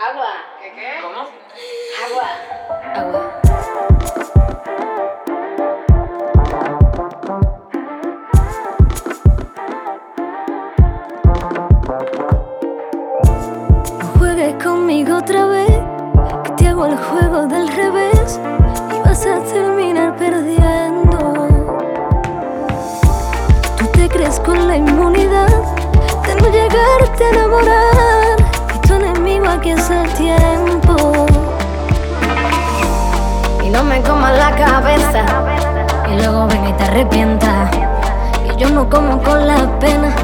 Agua. ¿Qué? ¿Cómo? Agua. No juegues conmigo otra vez, que te hago el juego del revés y vas a terminar perdiendo. Tú te crees con la inmunidad de no llegarte a enamorar, y tu enemigo aquí es el tiempo. Y no me comas la cabeza y luego ven y te arrepientas, que yo no como con la pena.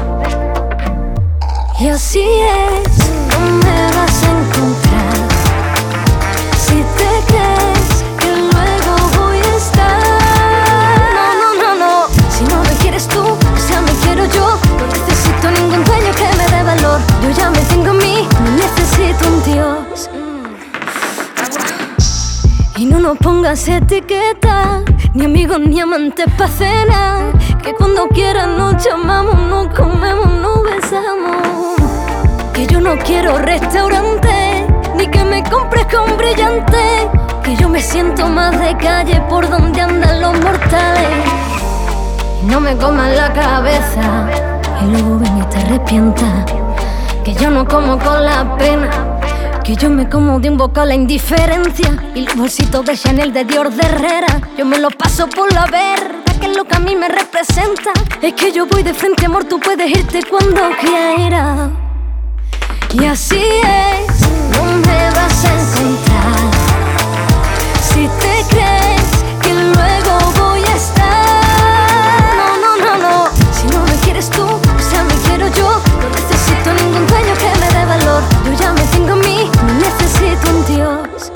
Y así es, no me vas a encontrar si te crees que luego voy a estar. No, si no me quieres tú, o sea me quiero yo. No necesito ningún dueño que me dé valor. Yo ya me tengo a mí, no necesito un Dios. Y no nos pongas etiqueta, ni amigos ni amantes pa' cena, que cuando quieras nos llamamos, nos comemos, nos besamos. Que yo no quiero restaurante, ni que me compres con brillante, que yo me siento más de calle por donde andan los mortales. Y no me comas la cabeza y luego ven y te arrepientas, que yo no como con la pena, que yo me como de un bocado la indiferencia. Y los bolsitos de Chanel, de Dior, de Herrera, yo me los paso por la verga, que es lo que a mí me representa. Es que yo voy de frente, amor, tú puedes irte cuando quieras. Y así es, no me vas a encontrar si te crees que luego voy a estar. No, si no me quieres tú, o sea me quiero yo. No necesito ningún dueño que me dé valor. Yo ya me tengo a mí, no necesito un Dios.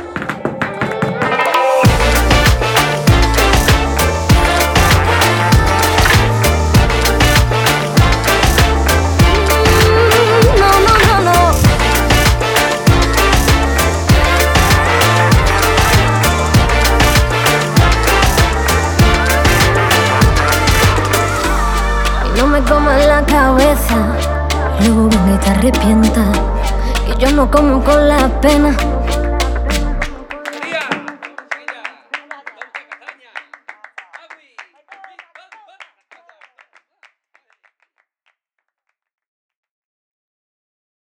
No me comas la cabeza, luego ven y te arrepientas, que yo no como con la pena.